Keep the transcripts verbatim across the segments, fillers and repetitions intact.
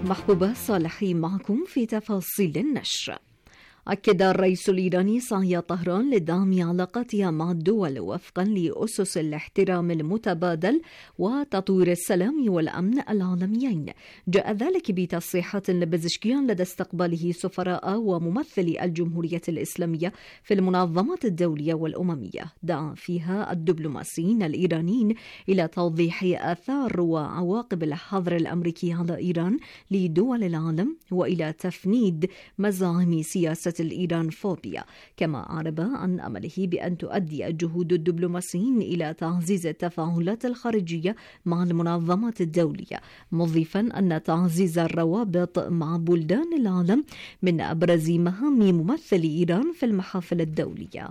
محبوبة صالحي معكم في تفاصيل النشر. أكد الرئيس الإيراني سعي طهران لدعم علاقاتها مع الدول وفقا لأسس الاحترام المتبادل وتطوير السلام والأمن العالميين. جاء ذلك بتصريحات لبزشكيان لدى استقباله سفراء وممثلي الجمهورية الإسلامية في المنظمات الدولية والأممية، دعا فيها الدبلوماسيين الإيرانيين إلى توضيح آثار وعواقب الحظر الأمريكي على إيران لدول العالم وإلى تفنيد مزاعم سياسة الإيران فوبيا، كما أعرب عن أمله بأن تؤدي الجهود الدبلوماسيين إلى تعزيز التفاعلات الخارجية مع المنظمات الدولية، مضيفا أن تعزيز الروابط مع بلدان العالم من أبرز مهام ممثلي إيران في المحافل الدولية.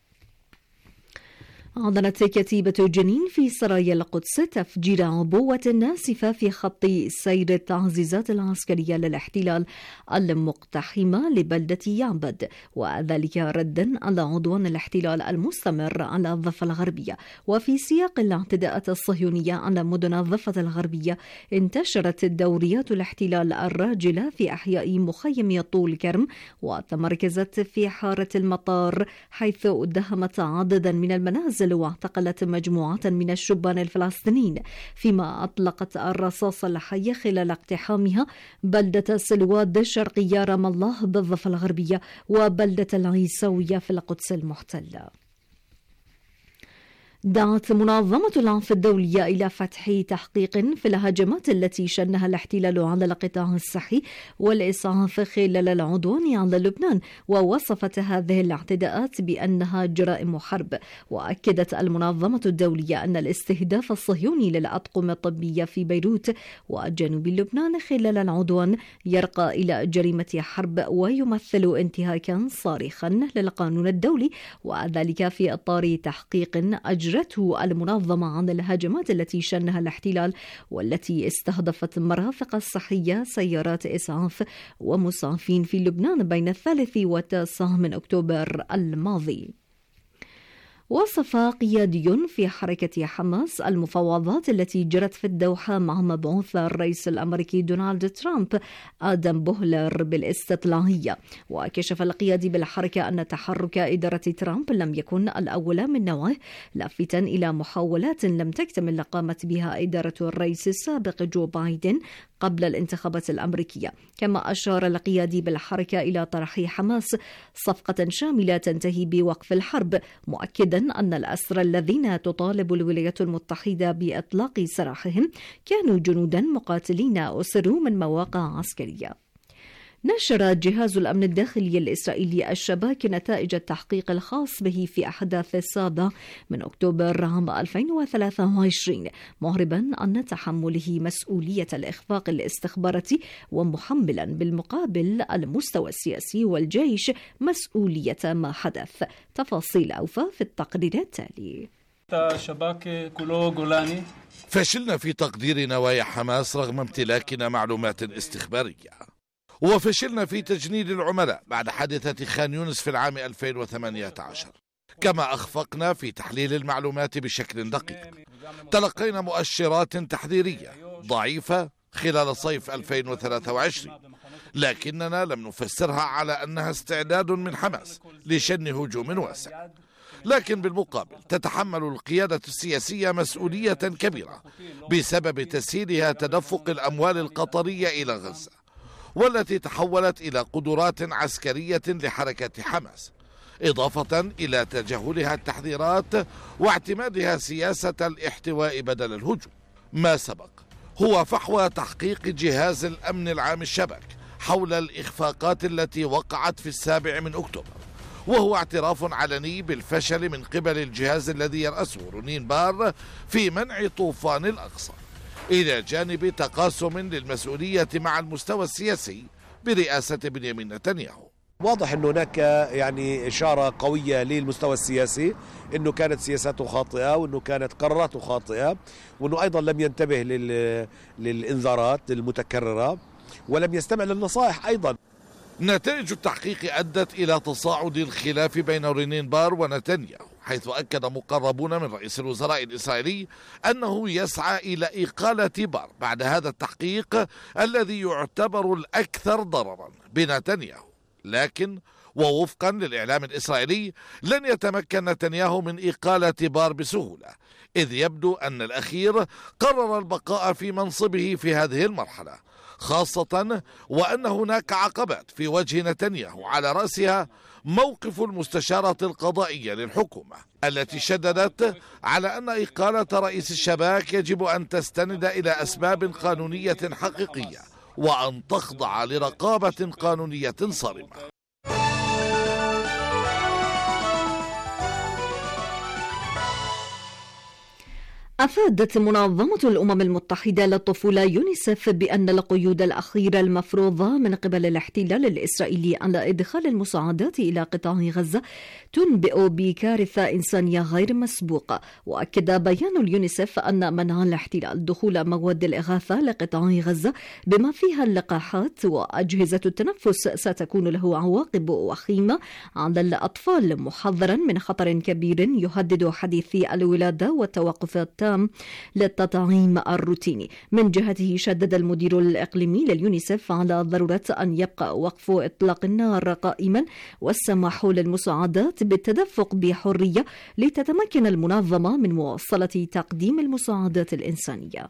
أعلنت كتيبة جنين في سرايا القدس تفجير عبوة ناسفة في خط سير التعزيزات العسكرية للاحتلال المقتحمة لبلدة يعبد، وذلك ردا على عدوان الاحتلال المستمر على الضفة الغربية. وفي سياق الاعتداءات الصهيونية على مدن الضفة الغربية، انتشرت دوريات الاحتلال الراجلة في أحياء مخيم طول كرم، وتمركزت في حارة المطار، حيث ادهمت عددا من المنازل واعتقلت مجموعة من الشبان الفلسطينيين، فيما أطلقت الرصاص الحي خلال اقتحامها بلدة سلواد شرقية رام الله بالضفة الغربية وبلدة العيسوية في القدس المحتلة. دعت منظمة العفو الدولية إلى فتح تحقيق في الهجمات التي شنها الاحتلال على القطاع الصحي والإسعاف خلال العدوان على لبنان، ووصفت هذه الاعتداءات بأنها جرائم حرب. وأكدت المنظمة الدولية أن الاستهداف الصهيوني للأطقم الطبية في بيروت وجنوب لبنان خلال العدوان يرقى إلى جريمة حرب ويمثل انتهاكا صارخا للقانون الدولي، وذلك في إطار تحقيق أجرى أجرته المنظمة عن الهجمات التي شنها الاحتلال والتي استهدفت مرافق الصحية، سيارات إسعاف ومسعفين في لبنان بين الثالث والتاسع من أكتوبر الماضي. وصف قيادي في حركة حماس المفاوضات التي جرت في الدوحة مع مبعوث الرئيس الأمريكي دونالد ترامب آدم بوهلر بالاستطلاعية. وكشف القيادي بالحركة أن تحرك إدارة ترامب لم يكن الأول من نوعه، لافتا إلى محاولات لم تكتمل قامت بها إدارة الرئيس السابق جو بايدن قبل الانتخابات الأمريكية. كما أشار القيادي بالحركة إلى طرح حماس صفقة شاملة تنتهي بوقف الحرب، مؤكدا أن الأسرى الذين تطالب الولايات المتحدة بإطلاق سراحهم كانوا جنودا مقاتلين أسروا من مواقع عسكرية. نشر جهاز الأمن الداخلي الإسرائيلي الشباك نتائج التحقيق الخاص به في أحداث السابع من أكتوبر عام ألفين وثلاثة وعشرين، مهربا عن تحمله مسؤولية الإخفاق الاستخباراتي، ومحملا بالمقابل المستوى السياسي والجيش مسؤولية ما حدث. تفاصيل أوفى في التقرير التالي. الشباك كله جولاني. فشلنا في تقدير نوايا حماس رغم امتلاكنا معلومات استخبارية، وفشلنا في تجنيد العملاء بعد حادثة خان يونس في العام ألفين وثمانية عشر، كما أخفقنا في تحليل المعلومات بشكل دقيق. تلقينا مؤشرات تحذيرية ضعيفة خلال صيف ألفين وثلاثة وعشرين، لكننا لم نفسرها على أنها استعداد من حماس لشن هجوم واسع. لكن بالمقابل تتحمل القيادة السياسية مسؤولية كبيرة بسبب تسهيلها تدفق الأموال القطرية إلى غزة، والتي تحولت إلى قدرات عسكرية لحركة حماس، إضافة إلى تجاهلها التحذيرات واعتمادها سياسة الاحتواء بدل الهجوم. ما سبق هو فحوى تحقيق جهاز الأمن العام الشباك حول الإخفاقات التي وقعت في السابع من أكتوبر، وهو اعتراف علني بالفشل من قبل الجهاز الذي يرأسه رونين بار في منع طوفان الأقصى، إلى جانب تقاسم للمسؤولية مع المستوى السياسي برئاسة بنيامين نتنياهو. واضح أن هناك يعني إشارة قوية للمستوى السياسي أنه كانت سياساته خاطئة، وأنه كانت قراراته خاطئة، وأنه أيضا لم ينتبه لل... للإنذارات المتكررة ولم يستمع للنصائح أيضا. نتائج التحقيق أدت إلى تصاعد الخلاف بين رونين بار ونتنياهو، حيث أكد مقربون من رئيس الوزراء الإسرائيلي أنه يسعى إلى إقالة بار بعد هذا التحقيق الذي يعتبر الأكثر ضررا بنتنياهو. لكن ووفقا للإعلام الإسرائيلي لن يتمكن نتنياهو من إقالة بار بسهولة، إذ يبدو أن الأخير قرر البقاء في منصبه في هذه المرحلة، خاصة وأن هناك عقبات في وجه نتنياهو على رأسها موقف المستشارة القضائية للحكومة التي شددت على أن إقالة رئيس الشباك يجب أن تستند إلى أسباب قانونية حقيقية وأن تخضع لرقابة قانونية صارمة. أفادت منظمة الأمم المتحدة للطفولة يونيسف بأن القيود الأخيرة المفروضة من قبل الاحتلال الإسرائيلي على إدخال المساعدات إلى قطاع غزة تنبئ بكارثة إنسانية غير مسبوقة. وأكد بيان اليونيسف أن منع الاحتلال دخول مواد الإغاثة لقطاع غزة بما فيها اللقاحات وأجهزة التنفس ستكون له عواقب وخيمة على الأطفال، محذرا من خطر كبير يهدد حديثي الولادة والتوقف التام للتطعيم الروتيني. من جهته شدد المدير الإقليمي لليونيسف على ضرورة أن يبقى وقف إطلاق النار قائما والسماح للمساعدات بالتدفق بحرية لتتمكن المنظمة من مواصلة تقديم المساعدات الإنسانية.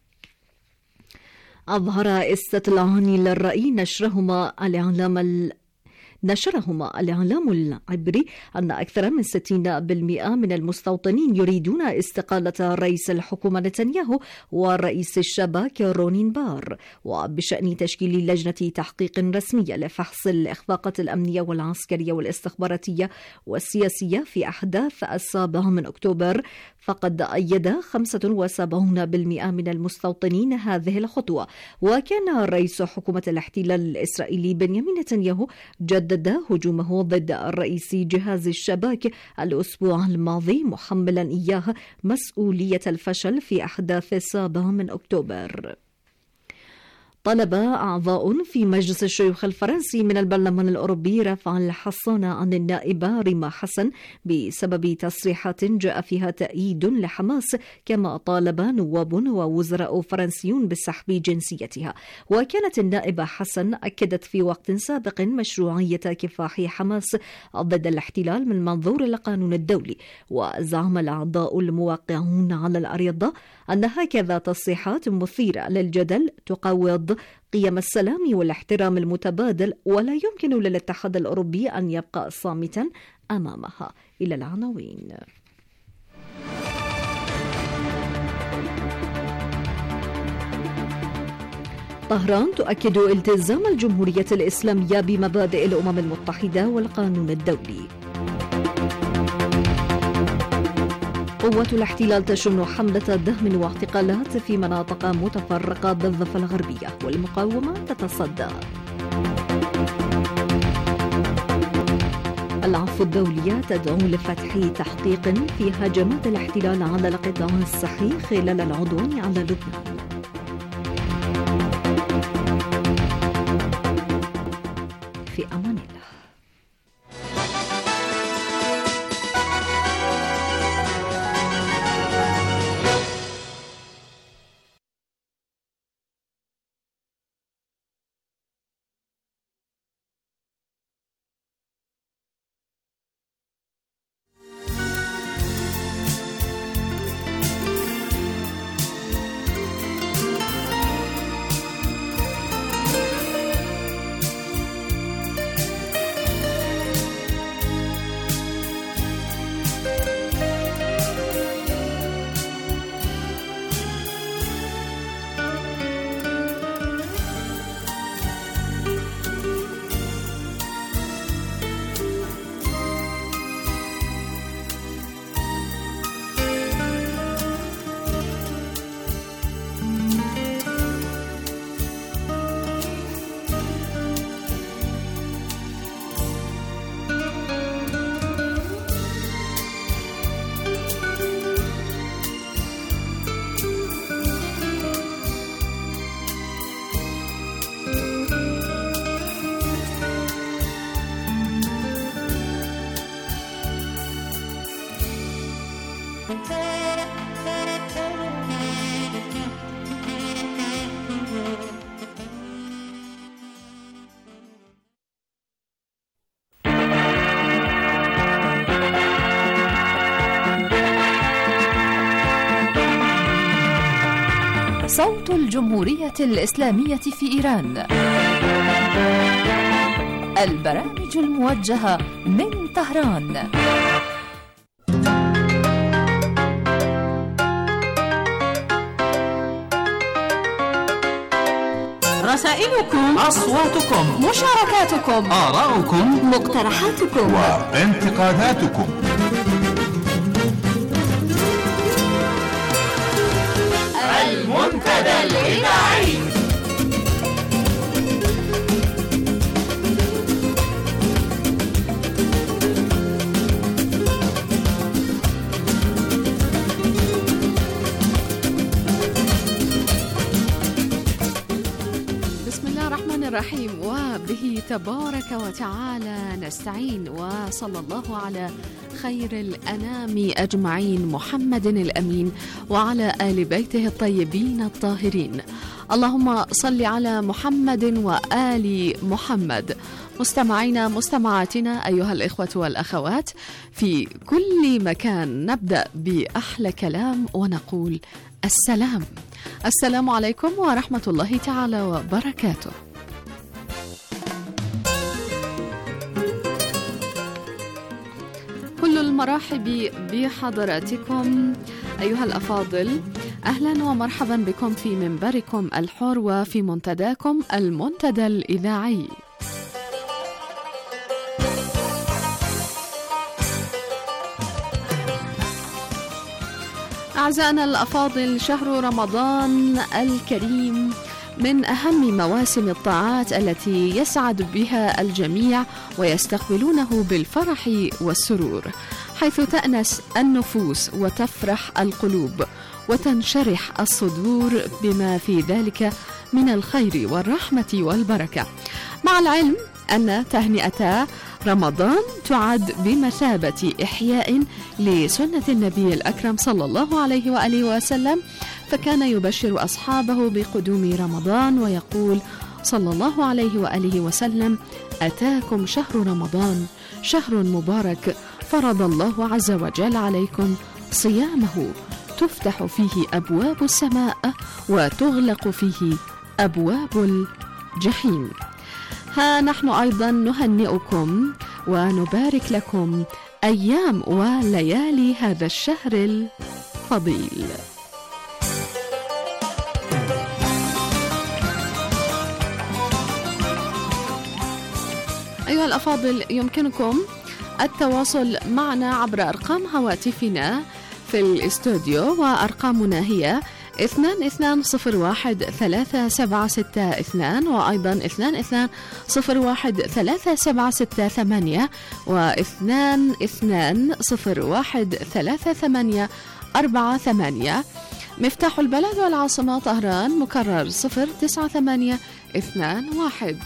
أظهر استطلاعان للرأي نشرهما الإعلام ال نشرهما الإعلام العبري أن أكثر من ستين بالمئة من المستوطنين يريدون استقالة رئيس الحكومة نتنياهو ورئيس الشباك رونين بار، وبشأن تشكيل لجنة تحقيق رسمية لفحص الإخفاقات الأمنية والعسكرية والاستخباراتية والسياسية في أحداث السابع من أكتوبر، فقد أيد خمسة وسبعين بالمئة من المستوطنين هذه الخطوة. وكان رئيس حكومة الاحتلال الإسرائيلي بنيامين نتنياهو جدد هجومه ضد الرئيس جهاز الشباك الأسبوع الماضي، محملا إياه مسؤولية الفشل في أحداث السابع من أكتوبر. طلب أعضاء في مجلس الشيوخ الفرنسي من البرلمان الأوروبي رفع الحصانة عن النائبة ريما حسن بسبب تصريحات جاء فيها تأييد لحماس، كما طالب نواب ووزراء فرنسيون بسحب جنسيتها. وكانت النائبة حسن أكدت في وقت سابق مشروعية كفاح حماس ضد الاحتلال من منظور القانون الدولي. وزعم الأعضاء الموقعون على الأريضة أن هكذا تصريحات مثيرة للجدل تقوض قيم السلام والاحترام المتبادل، ولا يمكن للاتحاد الأوروبي أن يبقى صامتا أمامها. إلى العناوين. طهران تؤكد التزام الجمهورية الإسلامية بمبادئ الأمم المتحدة والقانون الدولي. قوة الاحتلال تشن حملة دهم واعتقالات في مناطق متفرقة بالضفة الغربية، والمقاومة تتصدى. العفو الدولية تدعو لفتح تحقيق في هجمات الاحتلال على القطاع الصحي خلال العدوان على لبنان. في أمان الله. صوت الجمهورية الإسلامية في إيران. البرامج الموجهة من طهران. رسائلكم، أصواتكم، مشاركاتكم، آراؤكم، مقترحاتكم وانتقاداتكم. المنتدى الإذاعي. الرحيم، وبه تبارك وتعالى نستعين، وصلى الله على خير الأنام أجمعين محمد الأمين وعلى آل بيته الطيبين الطاهرين. اللهم صل على محمد وآل محمد. مستمعينا مستمعاتنا أيها الإخوة والأخوات في كل مكان، نبدأ بأحلى كلام ونقول السلام. السلام عليكم ورحمة الله تعالى وبركاته. كل المرحب بحضراتكم أيها الأفاضل، أهلا ومرحبا بكم في منبركم الحر وفي منتداكم المنتدى الإذاعي. أعزائنا الأفاضل، شهر رمضان الكريم من أهم مواسم الطاعات التي يسعد بها الجميع ويستقبلونه بالفرح والسرور، حيث تأنس النفوس وتفرح القلوب وتنشرح الصدور بما في ذلك من الخير والرحمة والبركة، مع العلم أن تهنئة رمضان تعد بمثابة إحياء لسنة النبي الأكرم صلى الله عليه وآله وسلم، فكان يبشر أصحابه بقدوم رمضان ويقول صلى الله عليه وآله وسلم: أتاكم شهر رمضان، شهر مبارك فرض الله عز وجل عليكم صيامه، تفتح فيه أبواب السماء وتغلق فيه أبواب الجحيم. ها نحن أيضا نهنئكم ونبارك لكم أيام وليالي هذا الشهر الفضيل. أيها الأفاضل، يمكنكم التواصل معنا عبر أرقام هواتفنا في الاستوديو، وأرقامنا هي اثنان اثنان صفر واحد ثلاثة سبعة ستة اثنان، وأيضا اثنان اثنان صفر واحد ثلاثة سبعة ستة ثمانية، واثنان اثنان صفر واحد ثلاثة ثمانية أربعة ثمانية. مفتاح البلد والعاصمة طهران مكرر صفر تسعة ثمانية اثنان واحد.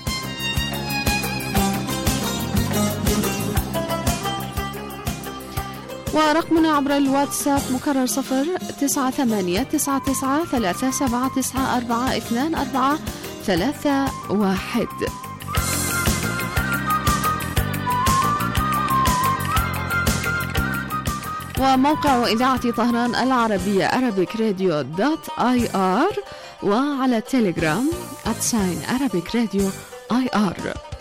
ورقمنا عبر الواتساب مكرر صفر تسعة ثمانية تسعة تسعة ثلاثة سبعة تسعة أربعة اثنان أربعة ثلاثة واحد. وموقع إذاعة طهران العربية Arabic Radio دوت آي آر، وعلى التليجرام @ساين Arabic Radio آي آر.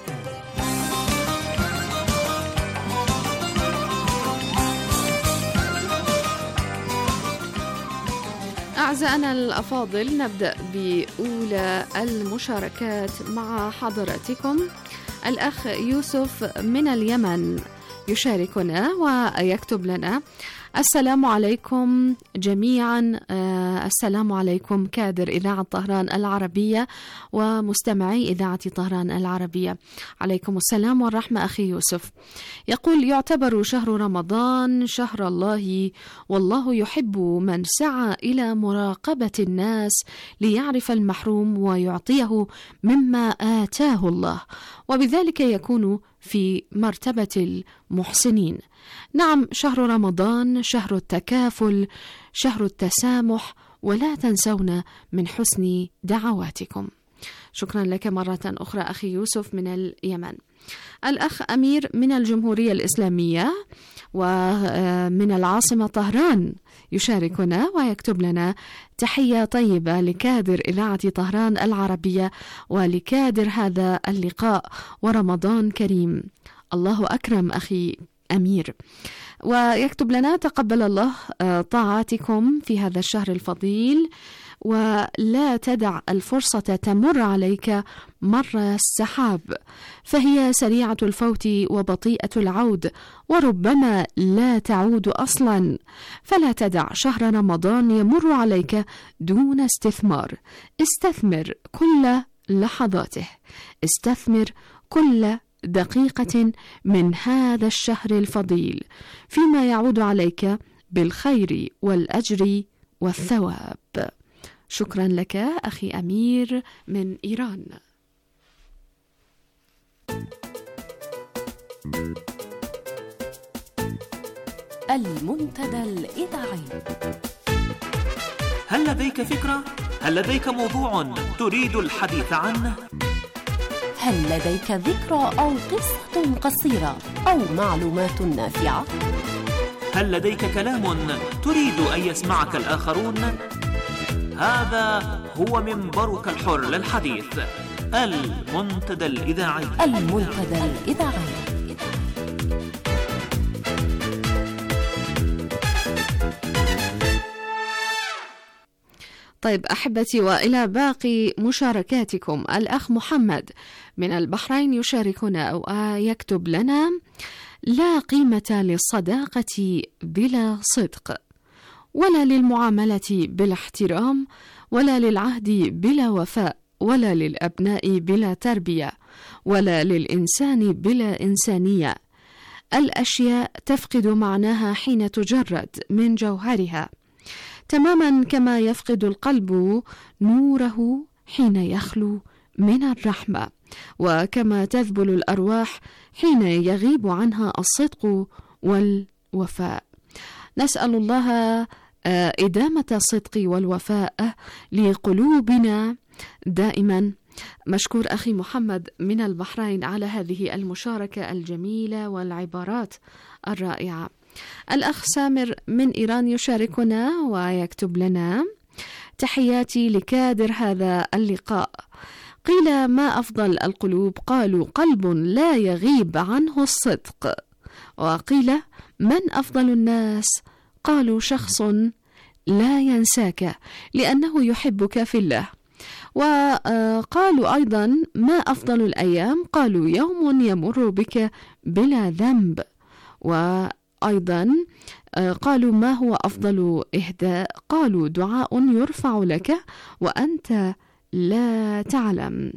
أعزائنا الأفاضل، نبدأ بأولى المشاركات مع حضراتكم. الأخ يوسف من اليمن يشاركنا ويكتب لنا: السلام عليكم جميعا. آه السلام عليكم كادر إذاعة طهران العربية ومستمعي إذاعة طهران العربية. عليكم السلام والرحمة أخي يوسف. يقول: يعتبر شهر رمضان شهر الله، والله يحب من سعى إلى مراقبة الناس ليعرف المحروم ويعطيه مما آتاه الله، وبذلك يكون في مرتبة المحسنين. نعم، شهر رمضان شهر التكافل، شهر التسامح، ولا تنسونا من حسن دعواتكم. شكرا لك مرة أخرى أخي يوسف من اليمن. الأخ أمير من الجمهورية الإسلامية ومن العاصمة طهران يشاركنا ويكتب لنا: تحية طيبة لكادر إذاعة طهران العربية ولكادر هذا اللقاء، ورمضان كريم. الله أكرم أخي أمير. ويكتب لنا: تقبل الله طاعاتكم في هذا الشهر الفضيل، ولا تدع الفرصة تمر عليك مر السحاب، فهي سريعة الفوت وبطيئة العود، وربما لا تعود أصلا، فلا تدع شهر رمضان يمر عليك دون استثمار. استثمر كل لحظاته، استثمر كل دقيقة من هذا الشهر الفضيل فيما يعود عليك بالخير والأجر والثواب. شكرا لك أخي أمير من إيران. المنتدى الإذاعي. هل لديك فكرة؟ هل لديك موضوع تريد الحديث عنه؟ هل لديك ذكرى أو قصة قصيرة أو معلومات نافعة؟ هل لديك كلام تريد أن يسمعك الآخرون؟ هذا هو منبرك الحر للحديث، المنتدى الإذاعي. المنتدى الإذاعي. طيب أحبتي، وإلى باقي مشاركاتكم. الأخ محمد من البحرين يشاركنا ويكتب لنا: لا قيمة للصداقة بلا صدق، ولا للمعاملة بلا احترام، ولا للعهد بلا وفاء، ولا للأبناء بلا تربية، ولا للإنسان بلا إنسانية. الأشياء تفقد معناها حين تجرد من جوهرها، تماما كما يفقد القلب نوره حين يخلو من الرحمة، وكما تذبل الأرواح حين يغيب عنها الصدق والوفاء. نسأل الله إدامة الصدق والوفاء لقلوبنا دائما. مشكور أخي محمد من البحرين على هذه المشاركة الجميلة والعبارات الرائعة. الأخ سامر من إيران يشاركنا ويكتب لنا: تحياتي لكادر هذا اللقاء. قيل ما أفضل القلوب؟ قالوا قلب لا يغيب عنه الصدق. وقيل من أفضل الناس؟ قالوا شخص لا ينساك لأنه يحبك في الله. وقالوا أيضا ما أفضل الأيام؟ قالوا يوم يمر بك بلا ذنب. وأيضا قالوا ما هو أفضل إهداء؟ قالوا دعاء يرفع لك وأنت لا تعلم.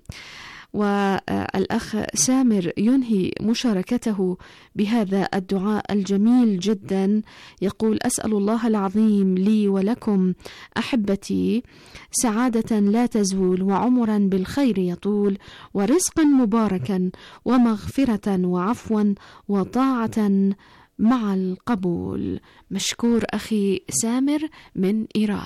والأخ سامر ينهي مشاركته بهذا الدعاء الجميل جدا، يقول: أسأل الله العظيم لي ولكم أحبتي سعادة لا تزول، وعمرا بالخير يطول، ورزقا مباركا، ومغفرة وعفوا، وطاعة مع القبول. مشكور أخي سامر من إيران.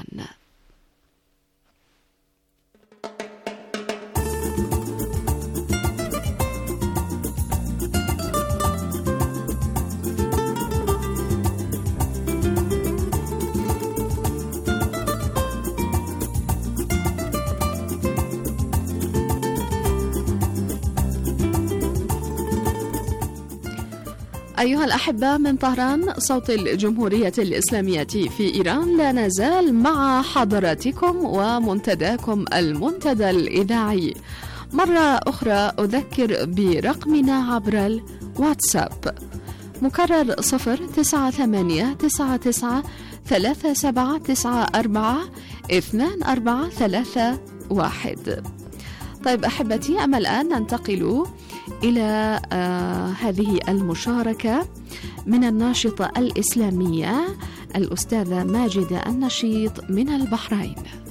أيها الأحبة من طهران صوت الجمهورية الإسلامية في إيران، لا نزال مع حضراتكم ومنتداكم المنتدى الإذاعي. مرة أخرى أذكر برقمنا عبر الواتساب مكرر صفر تسعة ثمانية تسعة تسعة ثلاثة سبعة تسعة أربعة اثنان أربعة ثلاثة واحد. طيب أحبتي، أما الآن ننتقل إلى آه هذه المشاركة من الناشطة الإسلامية الأستاذة ماجدة النشيط من البحرين.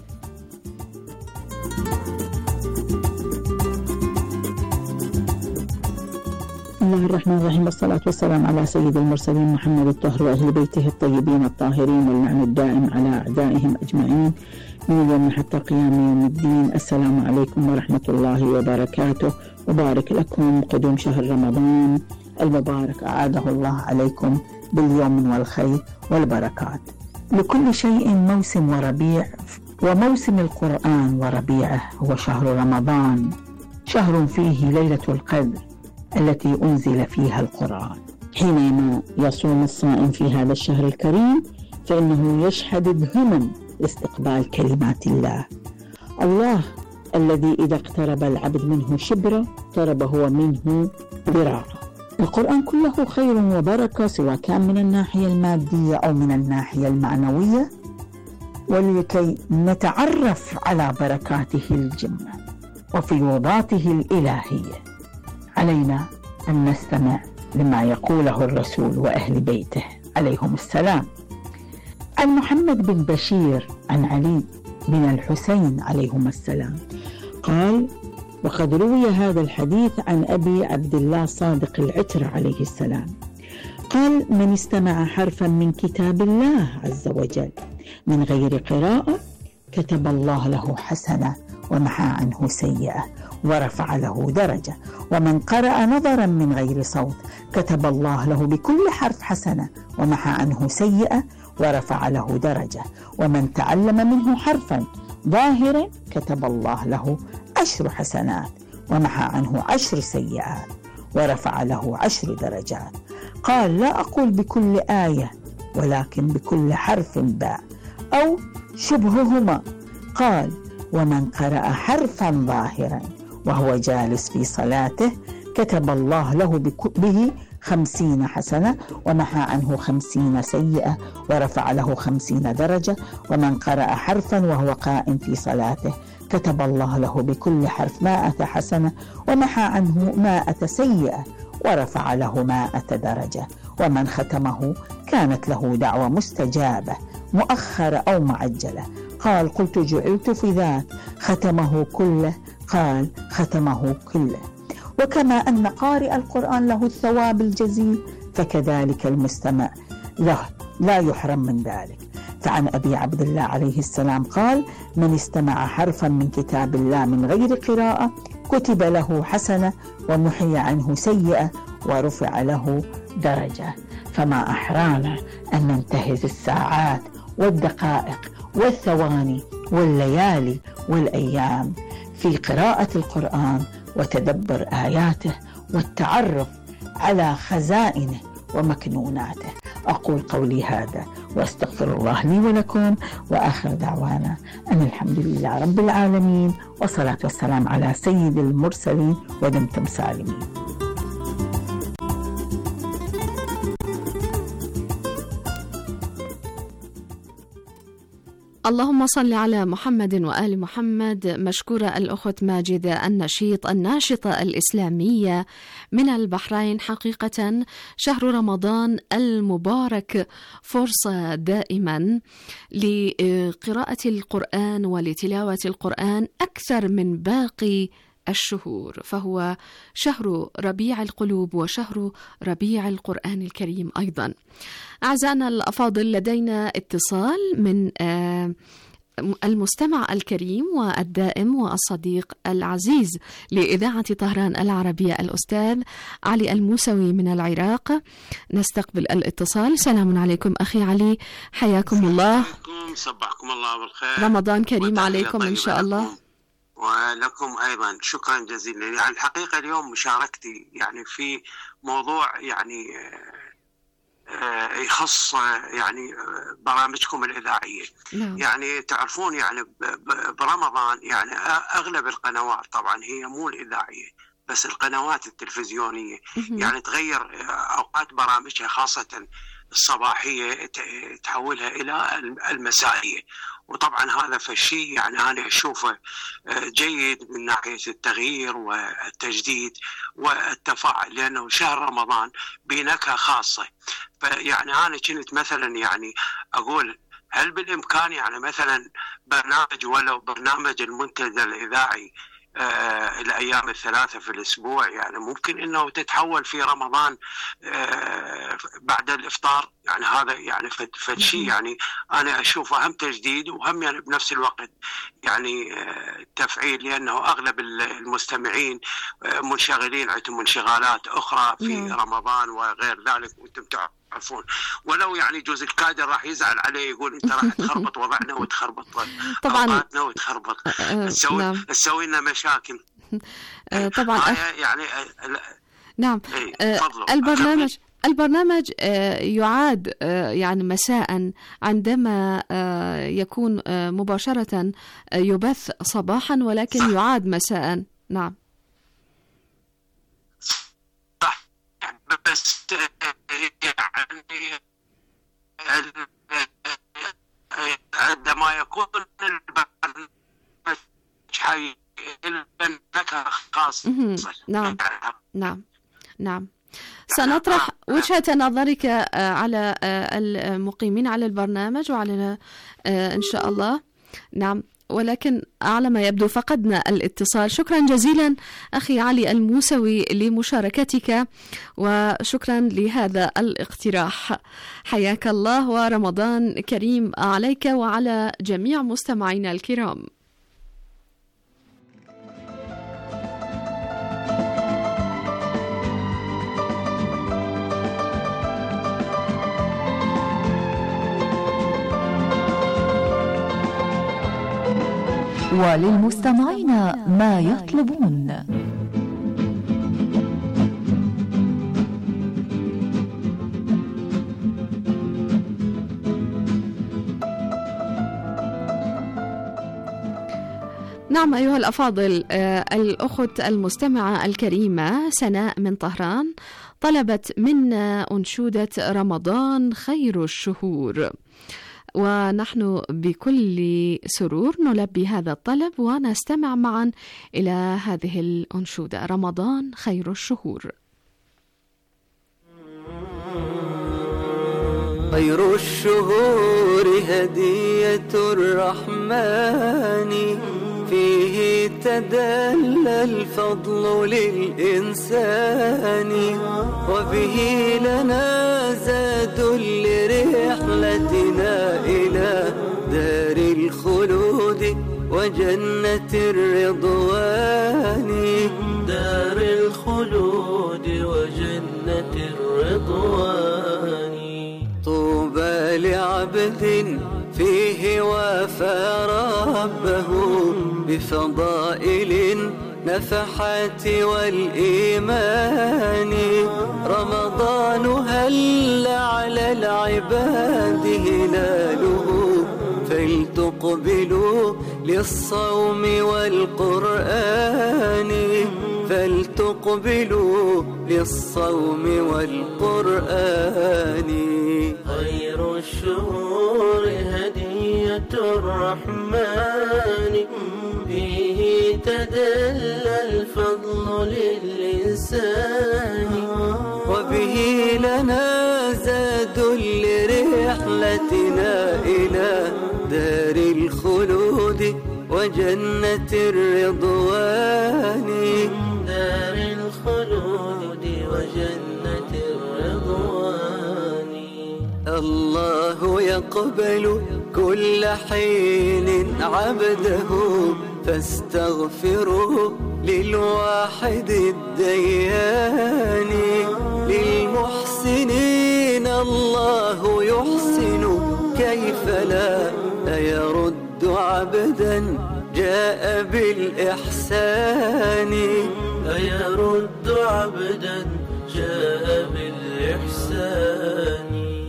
بسم الله الرحمن الرحيم، والصلاة والسلام على سيد المرسلين محمد الطاهر وأهل بيته الطيبين الطاهرين، واللعن الدائم على أعدائهم أجمعين. من اليوم حتى قيام يوم الدين. السلام عليكم ورحمة الله وبركاته، وبارك لكم قدوم شهر رمضان المبارك، أعاده الله عليكم باليوم والخير والبركات. لكل شيء موسم وربيع، وموسم القرآن وربيعه هو شهر رمضان، شهر فيه ليلة القدر التي أنزل فيها القرآن. حينما يصوم الصائم في هذا الشهر الكريم فإنه يشهد الهمم لاستقبال كلمات الله. الله الذي إذا اقترب العبد منه شبرا اقترب هو منه ذراعا. القرآن كله خير وبركة، سواء كان من الناحية المادية أو من الناحية المعنوية. ولكي نتعرف على بركاته الجمة وفيوضاته الإلهية علينا أن نستمع لما يقوله الرسول وأهل بيته عليهم السلام. عن محمد بن بشير عن علي بن الحسين عليهم السلام قال: وقد روي هذا الحديث عن أبي عبد الله صادق العترة عليه السلام قال: من استمع حرفا من كتاب الله عز وجل من غير قراءة كتب الله له حسنة ومحى عنه سيئة ورفع له درجة، ومن قرأ نظرا من غير صوت كتب الله له بكل حرف حسنة ومحى عنه سيئة ورفع له درجة، ومن تعلم منه حرفا ظاهرا كتب الله له عشر حسنات ومحى عنه عشر سيئات ورفع له عشر درجات. قال: لا أقول بكل آية ولكن بكل حرف باء أو شبههما. قال: ومن قرأ حرفا ظاهرا وهو جالس في صلاته كتب الله له به خمسين حسنة ومحى عنه خمسين سيئة ورفع له خمسين درجة، ومن قرأ حرفا وهو قائم في صلاته كتب الله له بكل حرف مائة حسنة ومحى عنه مائة سيئة ورفع له مائة درجة، ومن ختمه كانت له دعوة مستجابة مؤخرة أو معجلة. قال: قلت جعلت في ذاك ختمه كله. قال: ختمه كله. وكما أن قارئ القرآن له الثواب الجزيل فكذلك المستمع له لا يحرم من ذلك. فعن أبي عبد الله عليه السلام قال: من استمع حرفا من كتاب الله من غير قراءة كتب له حسنة ومحي عنه سيئة ورفع له درجة. فما أحرانا أن ننتهز الساعات والدقائق والثواني والليالي والأيام في قراءة القرآن وتدبر آياته والتعرف على خزائنه ومكنوناته. أقول قولي هذا وأستغفر الله لي ولكم، وآخر دعوانا أن الحمد لله رب العالمين، والصلاة والسلام على سيد المرسلين، ودمتم سالمين. اللهم صل على محمد وآل محمد. مشكورة الأخت ماجدة النشيط الناشطة الإسلامية من البحرين. حقيقة شهر رمضان المبارك فرصة دائما لقراءة القرآن ولتلاوة القرآن أكثر من باقي الشهور، فهو شهر ربيع القلوب وشهر ربيع القرآن الكريم أيضا. أعزائنا الأفاضل، لدينا اتصال من المستمع الكريم والدائم والصديق العزيز لإذاعة طهران العربية الأستاذ علي الموسوي من العراق. نستقبل الاتصال. سلام عليكم أخي علي، حياكم الله. صبحكم الله بالخير، رمضان كريم عليكم إن شاء الله. ولكم أيضا شكرا جزيلا. يعني الحقيقة اليوم مشاركتي يعني في موضوع يعني يخص يعني برامجكم الإذاعية. نعم. يعني تعرفون يعني برمضان يعني أغلب القنوات طبعا هي مو الإذاعية بس القنوات التلفزيونية يعني تغير أوقات برامجها خاصة الصباحية تحولها إلى المسائية، وطبعا هذا فالشيء يعني أنا أشوفه جيد من ناحية التغيير والتجديد والتفاعل، لأنه شهر رمضان بنكهة خاصة. فيعني أنا كنت مثلا يعني أقول هل بالإمكان يعني مثلا برنامج ولو برنامج المنتدى الإذاعي آه الأيام الثلاثة في الأسبوع، يعني ممكن أنه تتحول في رمضان آه بعد الإفطار. يعني هذا يعني فالشيء يعني أنا أشوفه هم تجديد وهم يعني بنفس الوقت يعني آه تفعيل، لأنه أغلب المستمعين آه منشغلين، عندهم انشغالات أخرى في مم. رمضان وغير ذلك، وأنتم تعرفون. ولو يعني جزء الكادر راح يزعل عليه، يقول أنت راح تخربط وضعنا وتخربط أوقاتنا وتخربط تسوي نعم. تسوي لنا مشاكل طبعا يعني نعم. البرنامج البرنامج يعاد يعني مساء عندما يكون مباشرة يبث صباحا، ولكن يعاد مساء. نعم بس يعني عندما يكون البرنامج حي نكهة خاصة. نعم نعم نعم. سنطرح وجهة نظرك على المقيمين على البرنامج وعلى إن شاء الله. نعم، ولكن على ما يبدو فقدنا الاتصال. شكرا جزيلا أخي علي الموسوي لمشاركتك، وشكرا لهذا الاقتراح. حياك الله ورمضان كريم عليك وعلى جميع مستمعينا الكرام. وللمستمعين ما يطلبون. نعم أيها الأفاضل، الأخت المستمعة الكريمة سناء من طهران طلبت منا أنشودة رمضان خير الشهور، ونحن بكل سرور نلبي هذا الطلب ونستمع معا إلى هذه الأنشودة. رمضان خير الشهور. خير الشهور هدية الرحمن، فيه تدلى الفضل للإنسان، وبه لنا زاد لرحلتنا إلى دار الخلود وجنة الرضوان. دار الخلود وجنة الرضوان. طوبى لعبد فيه وافى ربه بفضائل نفحات والإيمان. رمضان هل على العباد هلاله، فلتقبلوا للصوم والقرآن. فلتقبلوا للصوم والقرآن. خير الشهور هدية الرحمن، فيه تدلى الفضل للإنسان، وبه لنا زاد لرحلتنا إلى دار الخلود وجنة الرضوان. دار الخلود وجنة الرضوان. الله يقبل كل حين عبده، فاستغفروا للواحد الديان. للمحسنين الله يحسن، كيف لا يرد عبدا جاء بالإحسان. يرد عبدا جاء بالإحسان.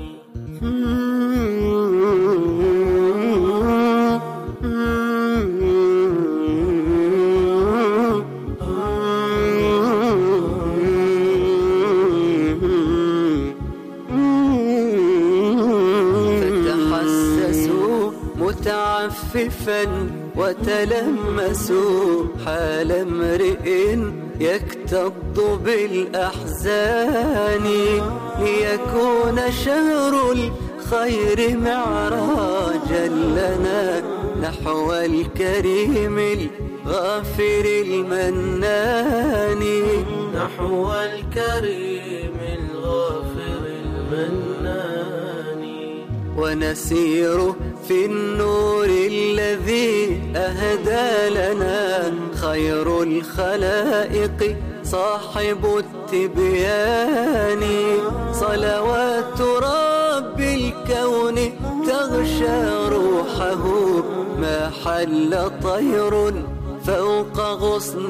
فتحسسوا متعففا وتلمسوا حال امرئ يكتض بالأحزان. ليكون شهر الخير معراجا لنا نحو الكريم الغافر المنان نحو الكريم الغافر المنان ونسير في النور الذي أهدى لنا خير الخلائق صاحب التبيان صلوات رب الكون تغشى روحه ما حل طير فوق غصن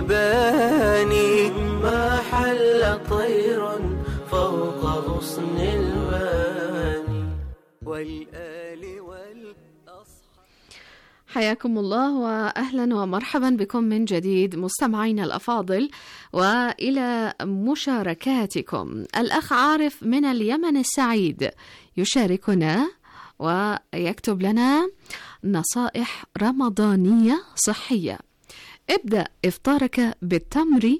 الباني ما حل طير فوق غصن الباني والآل والأصحاب. حياكم الله وأهلا ومرحبا بكم من جديد مستمعينا الأفاضل وإلى مشاركاتكم. الأخ عارف من اليمن السعيد يشاركنا ويكتب لنا نصائح رمضانية صحية. ابدأ إفطارك بالتمر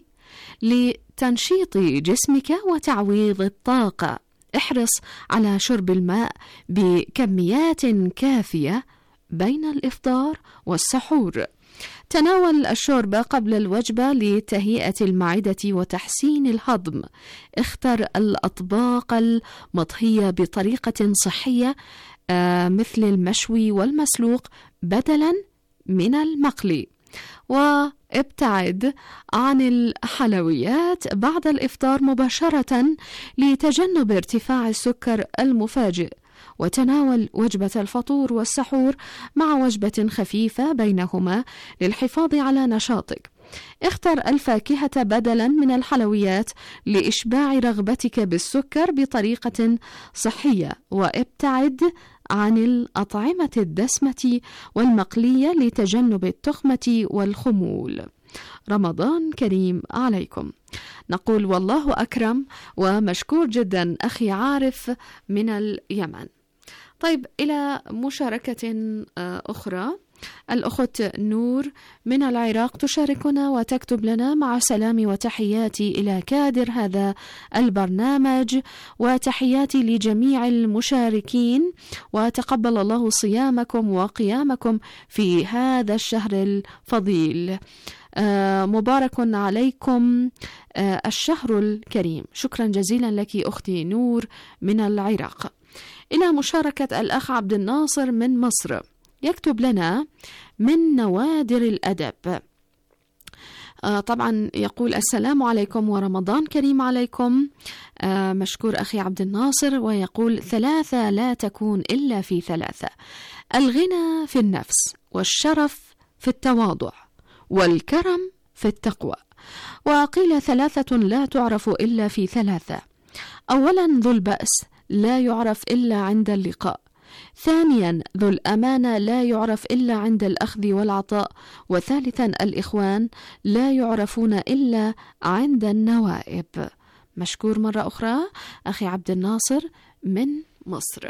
لتنشيط جسمك وتعويض الطاقة. احرص على شرب الماء بكميات كافية بين الإفطار والسحور. تناول الشوربة قبل الوجبة لتهيئة المعدة وتحسين الهضم. اختر الأطباق المطهية بطريقة صحية آه مثل المشوي والمسلوق بدلا من المقلي. وابتعد عن الحلويات بعد الإفطار مباشرة لتجنب ارتفاع السكر المفاجئ. وتناول وجبة الفطور والسحور مع وجبة خفيفة بينهما للحفاظ على نشاطك. اختر الفاكهة بدلا من الحلويات لإشباع رغبتك بالسكر بطريقة صحية. وابتعد عن الأطعمة الدسمة والمقلية لتجنب التخمة والخمول. رمضان كريم عليكم. نقول والله أكرم ومشكور جدا أخي عارف من اليمن. طيب إلى مشاركة أخرى. الأخت نور من العراق تشاركنا وتكتب لنا مع سلامي وتحياتي إلى كادر هذا البرنامج وتحياتي لجميع المشاركين وتقبل الله صيامكم وقيامكم في هذا الشهر الفضيل. آه مبارك عليكم آه الشهر الكريم. شكرا جزيلا لك أختي نور من العراق. إلى مشاركة الأخ عبد الناصر من مصر يكتب لنا من نوادر الأدب. آه طبعا يقول السلام عليكم ورمضان كريم عليكم. آه مشكور أخي عبد الناصر. ويقول ثلاثة لا تكون إلا في ثلاثة: الغنى في النفس والشرف في التواضع والكرم في التقوى. وقيل ثلاثة لا تعرف إلا في ثلاثة: أولا ذو البأس لا يعرف إلا عند اللقاء. ثانيا ذو الأمانة لا يعرف إلا عند الأخذ والعطاء. وثالثا الإخوان لا يعرفون إلا عند النوائب. مشكور مرة أخرى أخي عبد الناصر من مصر.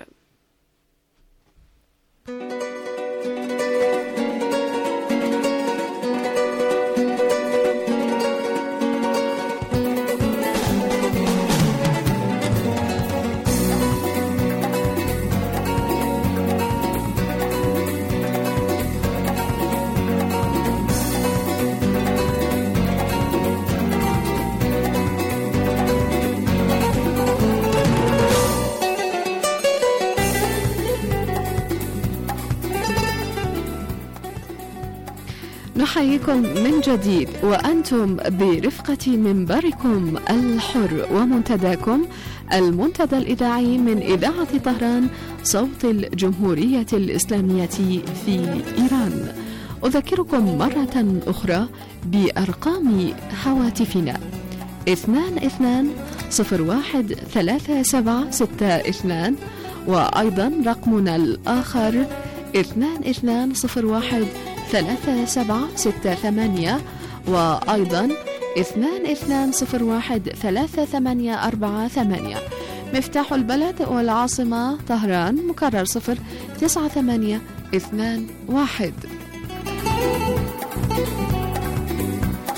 نحييكم من جديد وأنتم برفقة منبركم الحر ومنتداكم المنتدى الإذاعي من إذاعة طهران صوت الجمهورية الإسلامية في إيران. أذكركم مرة أخرى بأرقام هواتفنا اثنان اثنان صفر واحد ثلاثة سبعة ستة اثنان، وأيضا رقمنا الآخر اثنان اثنان صفر واحد ثلاثة سبعة ستة ثمانية، وأيضا اثنان اثنان صفر واحد ثلاثة ثمانية أربعة ثمانية. مفتاح البلد والعاصمة طهران مكرر صفر تسعة ثمانية اثنان واحد.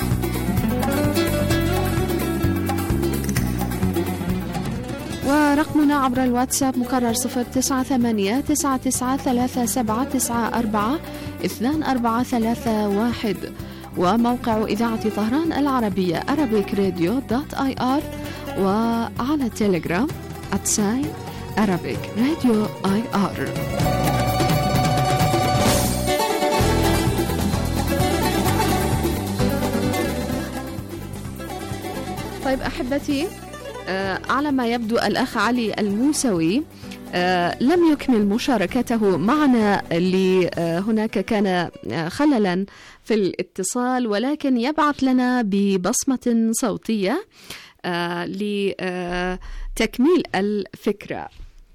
ورقم رقمنا عبر الواتساب مكرر صفر تسعة ثمانية تسعة تسعة ثلاثة سبعة تسعة أربعة اثنان أربعة ثلاثة واحد، وموقع إذاعة طهران العربية arabic radio dot i r، وعلى التليجرام @ساين arabic radio i r. طيب أحبتي، آه على ما يبدو الأخ علي الموسوي آه لم يكمل مشاركته معنا، لهناك كان خللا في الاتصال، ولكن يبعث لنا ببصمة صوتية آه لتكميل الفكرة.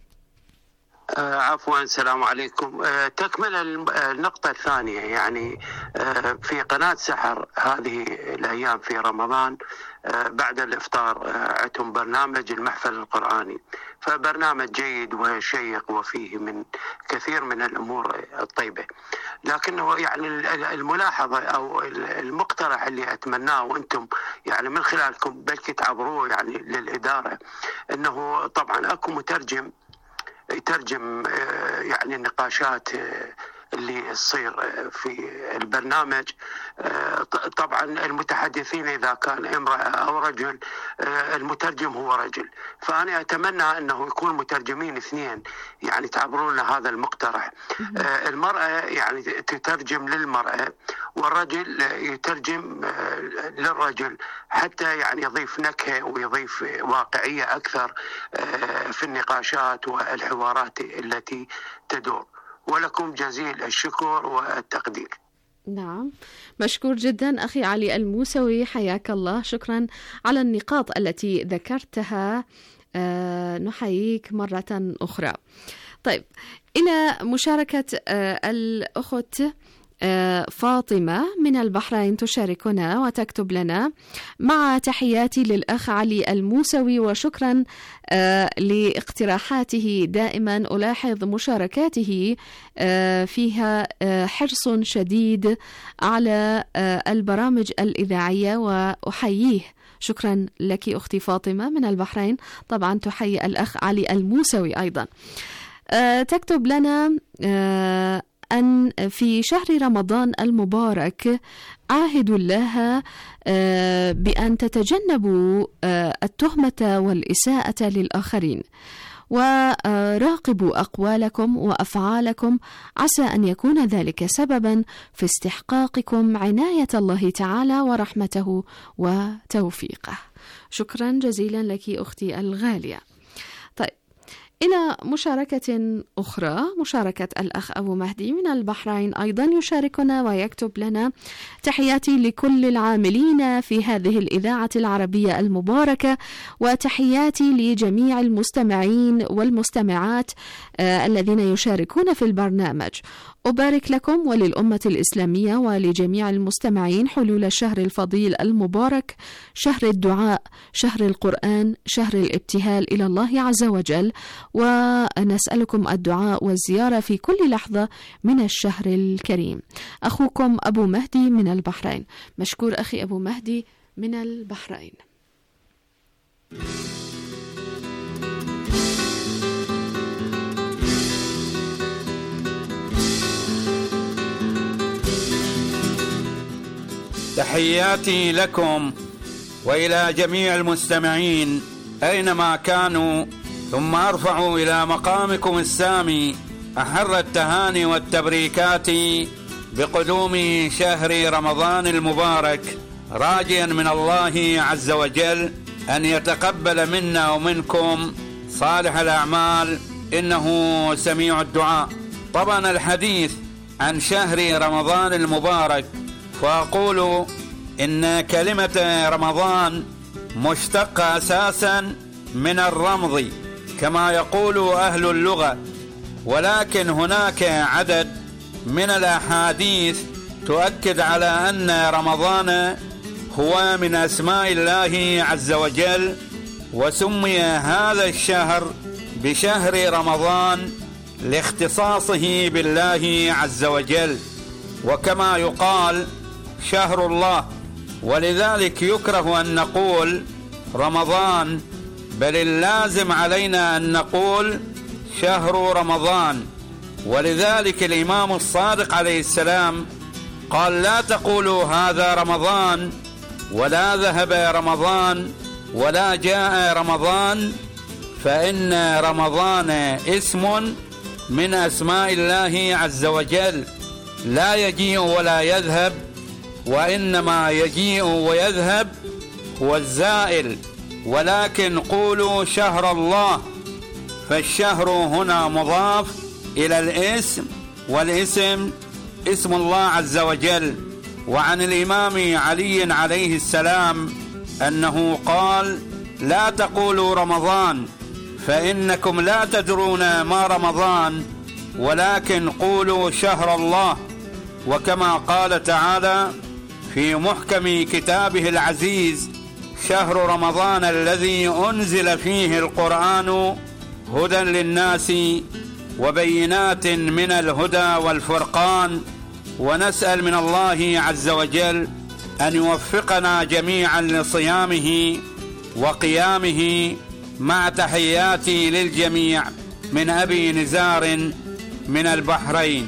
آه عفوا، السلام عليكم. آه تكمل النقطة الثانية، يعني آه في قناة سحر هذه الأيام في رمضان آه بعد الإفطار آه عندهم برنامج المحفل القرآني، فبرنامج جيد وشيق وفيه من كثير من الأمور الطيبة، لكنه يعني الملاحظة أو المقترح اللي أتمناه وأنتم يعني من خلالكم بلكي تعبروه يعني للإدارة، أنه طبعا أكو مترجم يترجم يعني النقاشات اللي تصير في البرنامج. طبعا المتحدثين إذا كان امرأة أو رجل، المترجم هو رجل، فأنا أتمنى أنه يكون مترجمين اثنين يعني تعبرون هذا المقترح. المرأة يعني تترجم للمرأة والرجل يترجم للرجل، حتى يعني يضيف نكهة ويضيف واقعية أكثر في النقاشات والحوارات التي تدور. ولكم جزيل الشكر والتقدير. نعم، مشكور جدا أخي علي الموسوي، حياك الله، شكرا على النقاط التي ذكرتها، أه نحييك مرة أخرى. طيب، إلى مشاركة أه الأخت فاطمة من البحرين تشاركنا وتكتب لنا: مع تحياتي للأخ علي الموسوي وشكرا لاقتراحاته، دائما ألاحظ مشاركاته فيها حرص شديد على البرامج الإذاعية وأحييه. شكرا لك أختي فاطمة من البحرين، طبعا تحيي الأخ علي الموسوي أيضا. تكتب لنا أن في شهر رمضان المبارك عاهدوا الله بأن تتجنبوا التهمة والإساءة للآخرين، وراقبوا أقوالكم وأفعالكم، عسى أن يكون ذلك سببا في استحقاقكم عناية الله تعالى ورحمته وتوفيقه. شكرا جزيلا لك أختي الغالية. إلى مشاركة أخرى، مشاركة الأخ أبو مهدي من البحرين أيضا يشاركنا ويكتب لنا: تحياتي لكل العاملين في هذه الإذاعة العربية المباركة، وتحياتي لجميع المستمعين والمستمعات آه الذين يشاركون في البرنامج. أبارك لكم وللأمة الإسلامية ولجميع المستمعين حلول الشهر الفضيل المبارك، شهر الدعاء، شهر القرآن، شهر الابتهال إلى الله عز وجل، ونسألكم الدعاء والزيارة في كل لحظة من الشهر الكريم. أخوكم أبو مهدي من البحرين. مشكور أخي أبو مهدي من البحرين. تحياتي لكم وإلى جميع المستمعين أينما كانوا، ثم أرفع إلى مقامكم السامي أحر التهاني والتبريكات بقدوم شهر رمضان المبارك، راجيا من الله عز وجل أن يتقبل منا ومنكم صالح الأعمال، إنه سميع الدعاء. طبعا الحديث عن شهر رمضان المبارك، فأقول إن كلمة رمضان مشتقة أساسا من الرمض كما يقول أهل اللغة، ولكن هناك عدد من الأحاديث تؤكد على أن رمضان هو من أسماء الله عز وجل، وسمي هذا الشهر بشهر رمضان لاختصاصه بالله عز وجل، وكما يقال شهر الله، ولذلك يكره أن نقول رمضان بل اللازم علينا أن نقول شهر رمضان. ولذلك الإمام الصادق عليه السلام قال لا تقولوا هذا رمضان ولا ذهب رمضان ولا جاء رمضان، فإن رمضان اسم من أسماء الله عز وجل لا يجيء ولا يذهب، وإنما يجيء ويذهب هو الزائل. ولكن قولوا شهر الله، فالشهر هنا مضاف إلى الاسم، والاسم اسم الله عز وجل. وعن الإمام علي عليه السلام أنه قال لا تقولوا رمضان فإنكم لا تدرون ما رمضان، ولكن قولوا شهر الله. وكما قال تعالى في محكم كتابه العزيز شهر رمضان الذي أنزل فيه القرآن هدى للناس وبينات من الهدى والفرقان. ونسأل من الله عز وجل أن يوفقنا جميعا لصيامه وقيامه، مع تحياتي للجميع من أبي نزار من البحرين.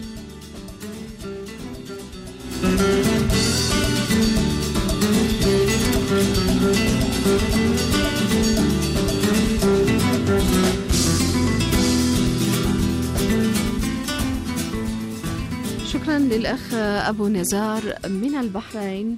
شكرا للأخ أبو نزار من البحرين،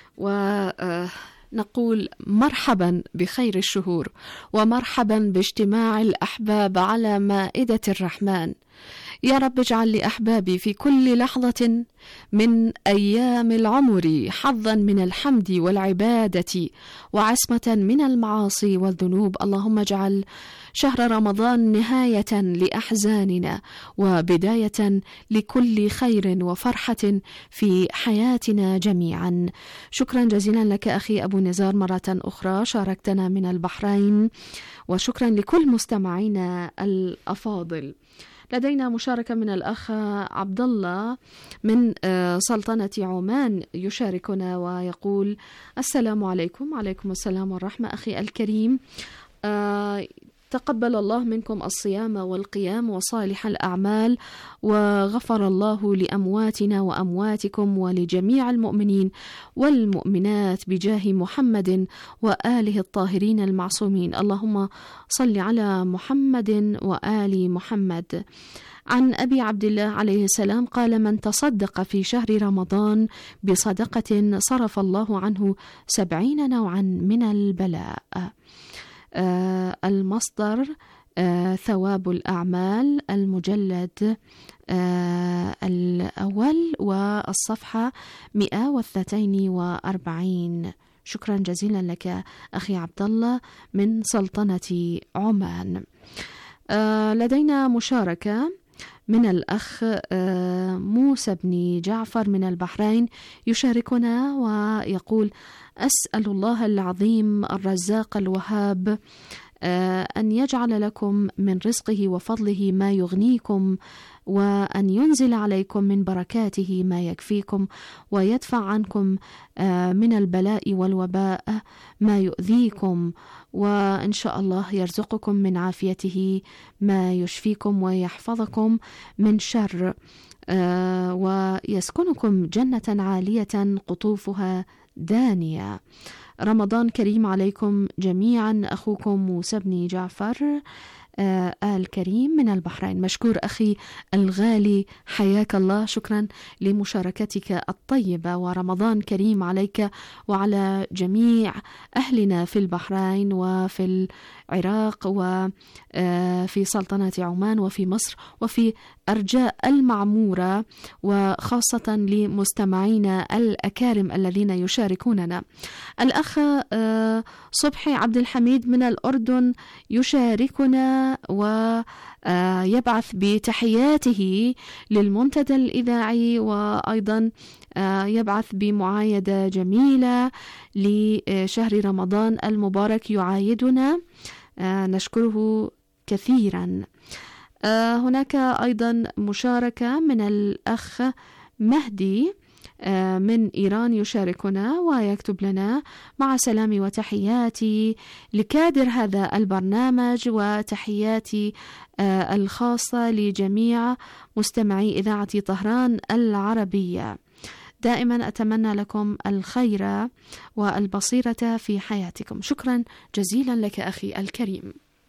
ونقول مرحبا بخير الشهور ومرحبا باجتماع الأحباب على مائدة الرحمن. يا رب اجعل لأحبابي في كل لحظة من أيام العمر حظا من الحمد والعبادة وعصمة من المعاصي والذنوب. اللهم اجعل شهر رمضان نهاية لأحزاننا وبداية لكل خير وفرحة في حياتنا جميعا. شكرا جزيلا لك أخي أبو نزار مرة أخرى، شاركتنا من البحرين، وشكرا لكل مستمعينا الأفاضل. لدينا مشاركة من الأخ عبد الله من سلطنة عمان يشاركنا ويقول السلام عليكم. عليكم السلام والرحمة أخي الكريم، تقبل الله منكم الصيام والقيام وصالح الأعمال، وغفر الله لأمواتنا وأمواتكم ولجميع المؤمنين والمؤمنات بجاه محمد وآله الطاهرين المعصومين. اللهم صل على محمد وآل محمد. عن أبي عبد الله عليه السلام قال من تصدق في شهر رمضان بصدقة صرف الله عنه سبعين نوعا من البلاء. آه المصدر آه ثواب الأعمال، المجلد آه الأول والصفحة مئة واثنين وأربعين. شكرا جزيلا لك أخي عبد الله من سلطنة عمان. آه لدينا مشاركة من الأخ آه موسى بن جعفر من البحرين يشاركنا ويقول أسأل الله العظيم الرزاق الوهاب أن يجعل لكم من رزقه وفضله ما يغنيكم، وأن ينزل عليكم من بركاته ما يكفيكم، ويدفع عنكم من البلاء والوباء ما يؤذيكم، وإن شاء الله يرزقكم من عافيته ما يشفيكم ويحفظكم من شر، ويسكنكم جنة عالية قطوفها دانية. رمضان كريم عليكم جميعا. أخوكم موسى بن جعفر آه آل كريم من البحرين. مشكور أخي الغالي، حياك الله، شكرا لمشاركتك الطيبة، ورمضان كريم عليك وعلى جميع أهلنا في البحرين وفي العراق وفي سلطنة عمان وفي مصر وفي أرجاء المعمورة، وخاصة لمستمعينا الأكارم الذين يشاركوننا. الأخ آه صبحي عبد الحميد من الأردن يشاركنا ويبعث بتحياته للمنتدى الإذاعي، وأيضا يبعث بمعايدة جميلة لشهر رمضان المبارك يعايدنا، نشكره كثيرا. هناك أيضا مشاركة من الأخ مهدي من إيران يشاركنا ويكتب لنا: مع سلامي وتحياتي لكادر هذا البرنامج وتحياتي الخاصة لجميع مستمعي إذاعة طهران العربية. دائما أتمنى لكم الخير والبصيرة في حياتكم. شكرا جزيلا لك أخي الكريم.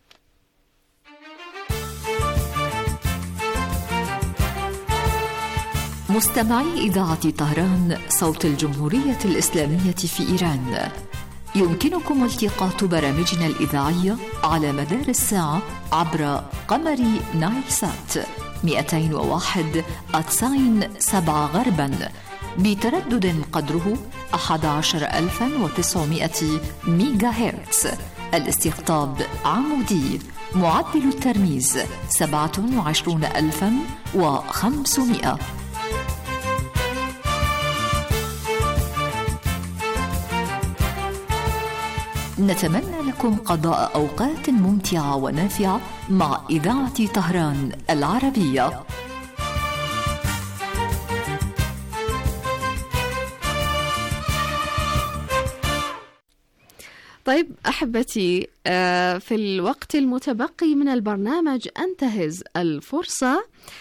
مستمعي إذاعة طهران صوت الجمهورية الإسلامية في إيران، يمكنكم التقاط برامجنا الإذاعية على مدار الساعة عبر قمر نايل سات مئتين وواحد تسعين سبعة غربا بتردد قدره أحد عشر ألفا وتسعمائة ميجا هرتز. الاستقطاب عمودي. معدل الترميز سبعة وعشرون ألفا وخمسمائة. نتمنى لكم قضاء أوقات ممتعة ونافعة مع إذاعة طهران العربية. طيب أحبتي، في الوقت المتبقي من البرنامج أنتهز الفرصة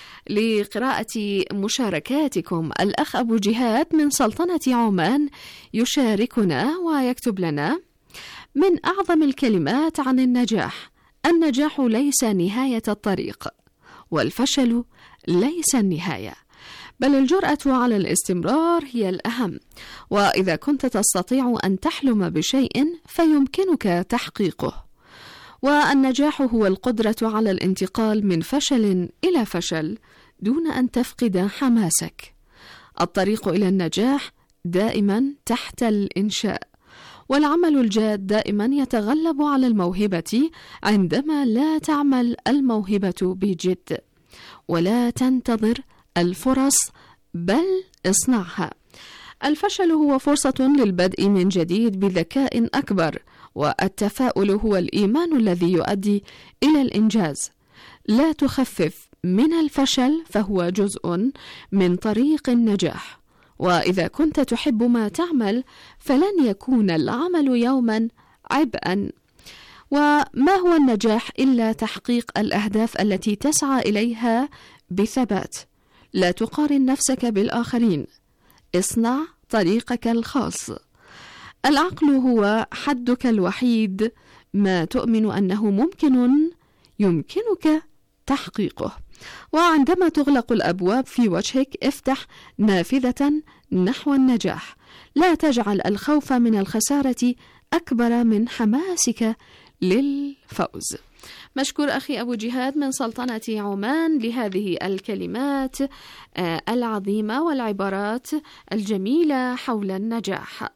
لقراءة مشاركاتكم. الأخ أبو جهاد من سلطنة عمان يشاركنا ويكتب لنا: من أعظم الكلمات عن النجاح: النجاح ليس نهاية الطريق، والفشل ليس النهاية، بل الجرأة على الاستمرار هي الأهم. وإذا كنت تستطيع أن تحلم بشيء فيمكنك تحقيقه. والنجاح هو القدرة على الانتقال من فشل إلى فشل دون أن تفقد حماسك. الطريق إلى النجاح دائما تحت الإنشاء، والعمل الجاد دائما يتغلب على الموهبة عندما لا تعمل الموهبة بجد. ولا تنتظر الفرص بل اصنعها. الفشل هو فرصة للبدء من جديد بذكاء أكبر، والتفاؤل هو الإيمان الذي يؤدي إلى الإنجاز. لا تخفف من الفشل، فهو جزء من طريق النجاح. وإذا كنت تحب ما تعمل فلن يكون العمل يوما عبئا. وما هو النجاح إلا تحقيق الأهداف التي تسعى إليها بثبات. لا تقارن نفسك بالآخرين، اصنع طريقك الخاص. العقل هو حدك الوحيد، ما تؤمن أنه ممكن يمكنك تحقيقه. وعندما تغلق الأبواب في وجهك افتح نافذة نحو النجاح. لا تجعل الخوف من الخسارة أكبر من حماسك للفوز. مشكور أخي أبو جهاد من سلطنة عمان لهذه الكلمات العظيمة والعبارات الجميلة حول النجاح.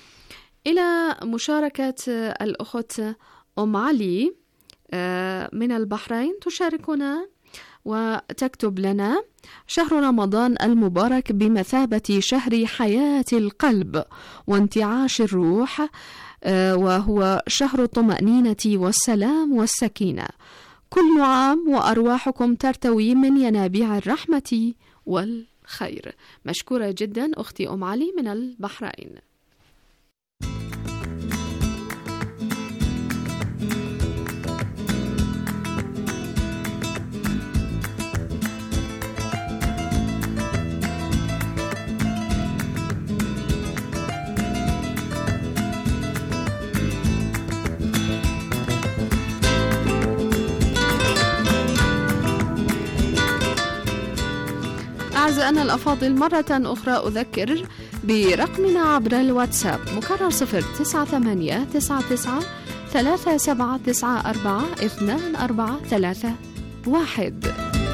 إلى مشاركة الأخت أم علي من البحرين تشاركنا وتكتب لنا: شهر رمضان المبارك بمثابة شهر حياة القلب وانتعاش الروح، وهو شهر الطمأنينة والسلام والسكينة. كل عام وأرواحكم ترتوي من ينابيع الرحمة والخير. مشكورة جدا أختي أم علي من البحرين. أعزائنا الأفاضل، مرة أخرى أذكر برقمنا عبر الواتساب مكرر صفر تسعة ثمانية تسعة تسعة ثلاثة سبعة تسعة أربعة اثنان أربعة ثلاثة واحد.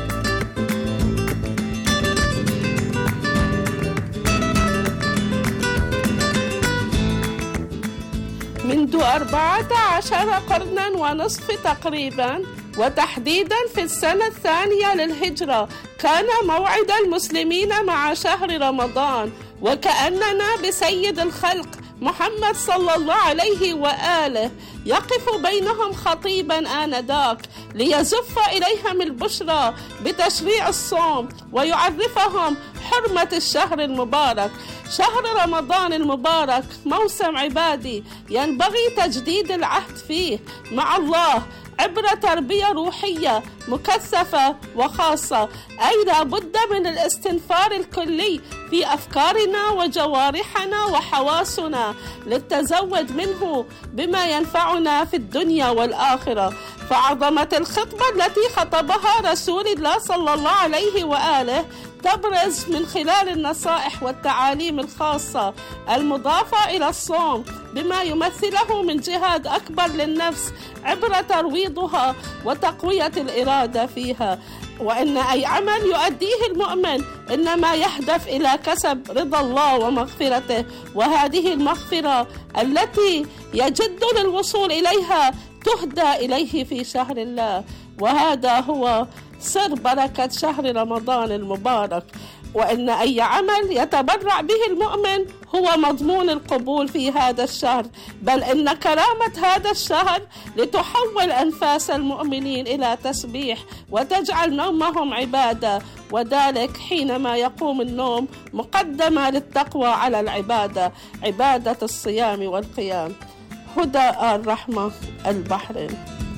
منذ أربعة عشر قرنا ونصف تقريبا، وتحديدا في السنة الثانية للهجرة، كان موعد المسلمين مع شهر رمضان، وكأننا بسيد الخلق محمد صلى الله عليه وآله يقف بينهم خطيبا آنذاك ليزف إليهم البشرى بتشريع الصوم ويعرفهم حرمة الشهر المبارك. شهر رمضان المبارك موسم عبادي ينبغي تجديد العهد فيه مع الله عبر تربية روحية مكثفة وخاصة، أي لا بد من الاستنفار الكلي في أفكارنا وجوارحنا وحواسنا للتزود منه بما ينفعنا في الدنيا والآخرة. فعظمة الخطبة التي خطبها رسول الله صلى الله عليه وآله تبرز من خلال النصائح والتعاليم الخاصة المضافة إلى الصوم بما يمثله من جهاد أكبر للنفس عبر ترويضها وتقوية الإرادة فيها. وإن أي عمل يؤديه المؤمن إنما يهدف إلى كسب رضا الله ومغفرته، وهذه المغفرة التي يجد للوصول إليها تهدى إليه في شهر الله، وهذا هو سر بركة شهر رمضان المبارك. وإن أي عمل يتبرع به المؤمن هو مضمون القبول في هذا الشهر، بل إن كرامة هذا الشهر لتحول أنفاس المؤمنين إلى تسبيح وتجعل نومهم عبادة، وذلك حينما يقوم النوم مقدمة للتقوى على العبادة، عبادة الصيام والقيام. هدى الرحمة، البحرين.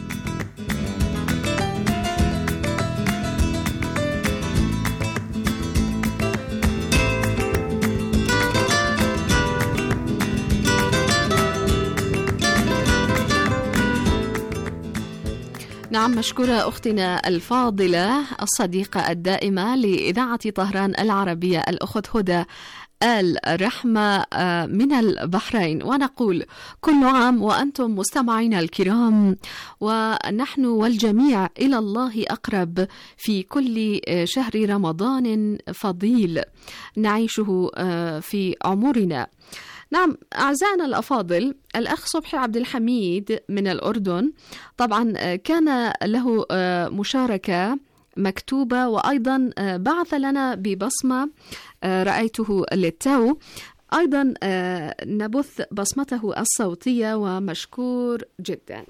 نعم، مشكورة أختنا الفاضلة الصديقة الدائمة لإذاعة طهران العربية الأخت هدى الرحمة من البحرين، ونقول كل عام وأنتم مستمعين الكرام ونحن والجميع إلى الله أقرب في كل شهر رمضان فضيل نعيشه في عمرنا. نعم أعزائنا الأفاضل، الأخ صبحي عبد الحميد من الأردن طبعا كان له مشاركة مكتوبة وأيضا بعث لنا ببصمة رأيته للتو، أيضا نبث بصمته الصوتية ومشكور جدا.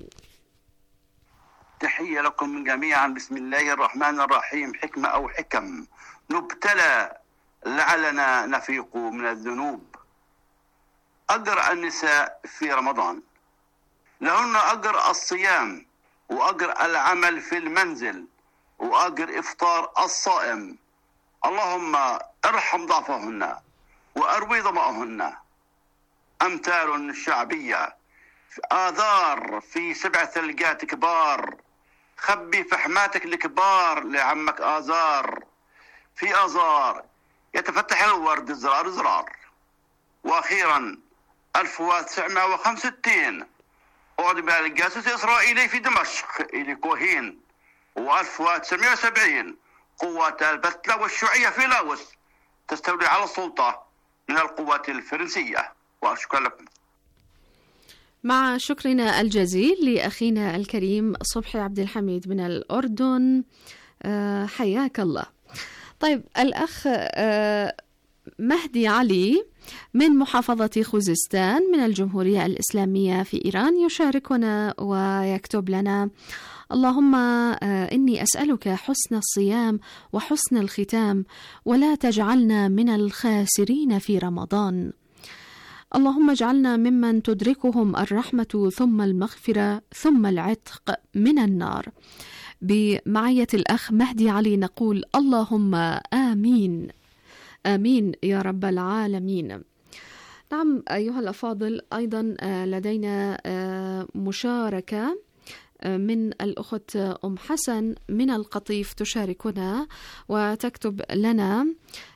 تحية لكم جميعا. بسم الله الرحمن الرحيم. حكمة أو حكم نبتلى لعلنا نفيق من الذنوب. أجر النساء في رمضان لهن أجر الصيام وأجر العمل في المنزل وأجر إفطار الصائم. اللهم ارحم ضعفهن وأروي ظمأهن. أمثال شعبية آذار في سبع ثلجات كبار، خبي فحماتك الكبار لعمك آزار. في آزار يتفتح الورد زرار زرار. وأخيرا ألف وتسعمائة وخمسة وستين أعدم الجاسوس الإسرائيلي في دمشق إلي كوهين، وألف وتسعمائة وسبعين قوات البتلة والشيوعية في لاوس تستولي على السلطة من القوات الفرنسية. وشكرا لكم. مع شكرنا الجزيل لأخينا الكريم صبحي عبد الحميد من الأردن، أه حياك الله. طيب الأخ أه مهدي علي من محافظة خوزستان من الجمهورية الإسلامية في إيران يشاركنا ويكتب لنا: اللهم إني أسألك حسن الصيام وحسن الختام، ولا تجعلنا من الخاسرين في رمضان. اللهم اجعلنا ممن تدركهم الرحمة ثم المغفرة ثم العتق من النار. بمعية الأخ مهدي علي نقول اللهم آمين آمين يا رب العالمين. نعم أيها الأفاضل، أيضا لدينا مشاركة من الأخت أم حسن من القطيف تشاركنا وتكتب لنا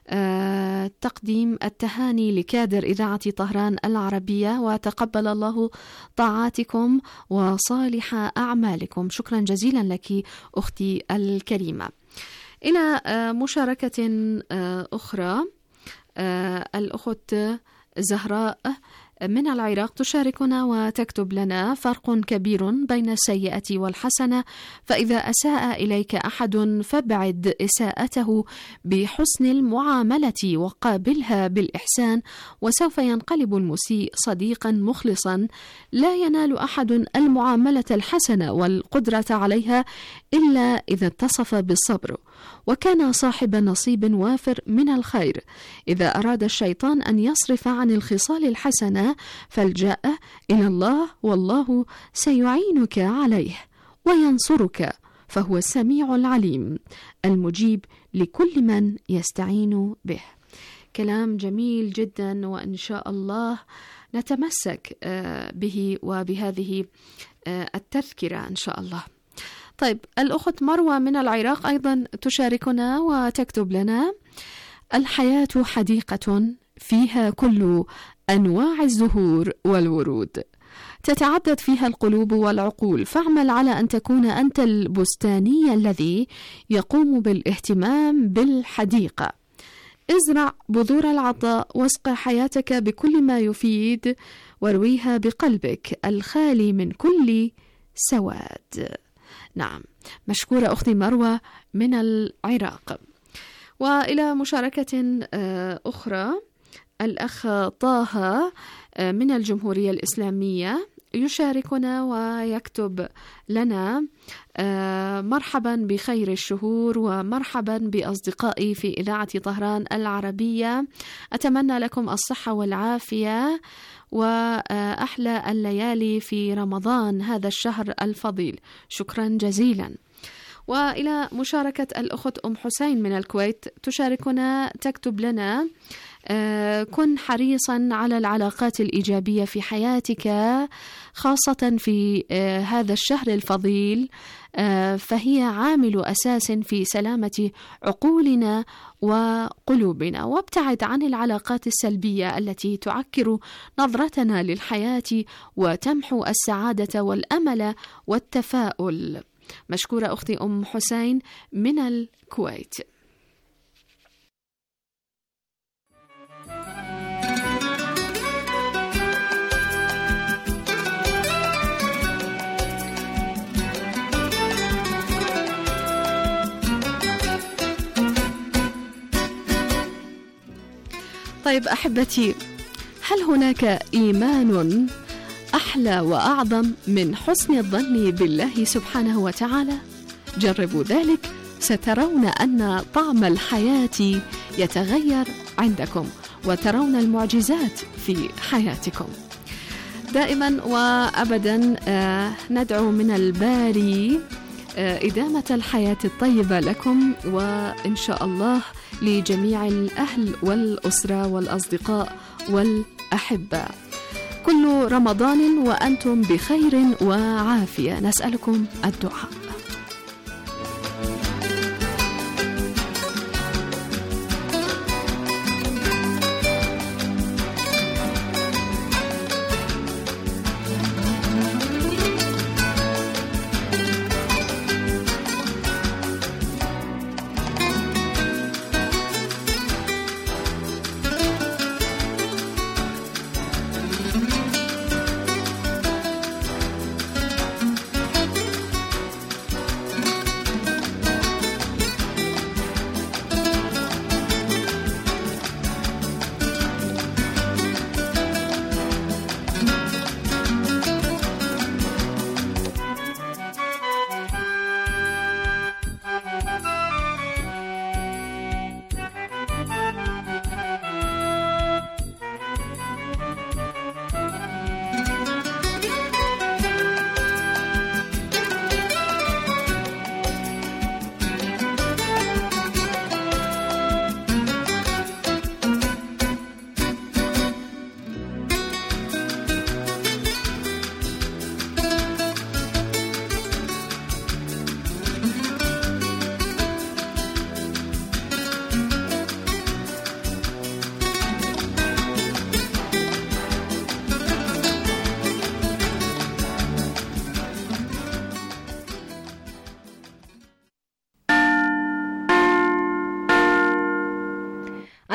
تقديم التهاني لكادر إذاعة طهران العربية، وتقبل الله طاعاتكم وصالح أعمالكم. شكرا جزيلا لك أختي الكريمة. إلى مشاركة أخرى، الأخت زهراء من العراق تشاركنا وتكتب لنا: فرق كبير بين السيئة والحسنة، فإذا أساء إليك أحد فابعد إساءته بحسن المعاملة وقابلها بالإحسان، وسوف ينقلب المسيء صديقا مخلصا. لا ينال أحد المعاملة الحسنة والقدرة عليها إلا إذا اتصف بالصبر وكان صاحب نصيب وافر من الخير. إذا أراد الشيطان أن يصرف عن الخصال الحسنة فالجأ إلى الله، والله سيعينك عليه وينصرك، فهو السميع العليم المجيب لكل من يستعين به. كلام جميل جدا، وإن شاء الله نتمسك به وبهذه التذكرة إن شاء الله. طيب، الأخت مروة من العراق أيضا تشاركنا وتكتب لنا: الحياة حديقة فيها كل أنواع الزهور والورود، تتعدد فيها القلوب والعقول، فاعمل على أن تكون أنت البستاني الذي يقوم بالاهتمام بالحديقة. ازرع بذور العطاء واسق حياتك بكل ما يفيد، وارويها بقلبك الخالي من كل سواد. نعم، مشكورة أختي مروة من العراق. وإلى مشاركة أخرى، الأخ طه من الجمهورية الإسلامية يشاركنا ويكتب لنا: مرحبا بخير الشهور ومرحبا بأصدقائي في إذاعة طهران العربية، أتمنى لكم الصحة والعافية وأحلى الليالي في رمضان هذا الشهر الفضيل. شكرا جزيلا. وإلى مشاركة الأخت أم حسين من الكويت تشاركنا، تكتب لنا: كن حريصا على العلاقات الإيجابية في حياتك، خاصة في هذا الشهر الفضيل، فهي عامل أساس في سلامة عقولنا وقلوبنا، وابتعد عن العلاقات السلبية التي تعكر نظرتنا للحياة وتمحو السعادة والأمل والتفاؤل. مشكورة أختي أم حسين من الكويت. طيب أحبتي، هل هناك إيمان أحلى وأعظم من حسن الظن بالله سبحانه وتعالى؟ جربوا ذلك، سترون أن طعم الحياة يتغير عندكم وترون المعجزات في حياتكم. دائما وأبدا ندعو من الباري إدامة الحياة الطيبة لكم، وإن شاء الله لجميع الأهل والأسرة والأصدقاء والأحبة. كل رمضان وأنتم بخير وعافية، نسألكم الدعاء.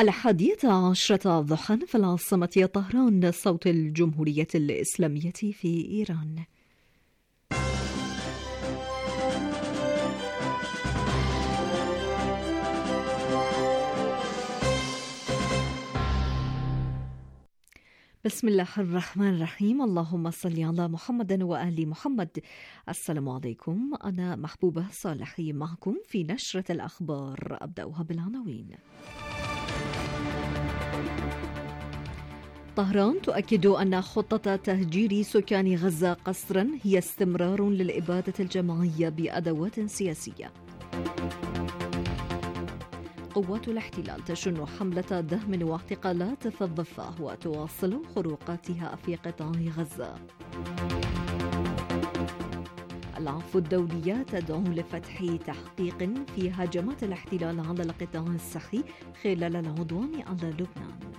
الحادية عشرة ضحى في العاصمة طهران. صوت الجمهورية الإسلامية في إيران. بسم الله الرحمن الرحيم. اللهم صل على محمد وآل محمد. السلام عليكم، أنا محبوبة صالحي معكم في نشرة الأخبار. أبدأها بالعناوين. طهران تؤكد أن خطة تهجير سكان غزة قسرا هي استمرار للإبادة الجماعية بأدوات سياسية. قوات الاحتلال تشن حملة دهم واعتقالات في الضفة وتواصل خروقاتها في قطاع غزة. العفو الدولية تدعو لفتح تحقيق في هجمات الاحتلال على القطاع الصحي خلال العدوان على لبنان.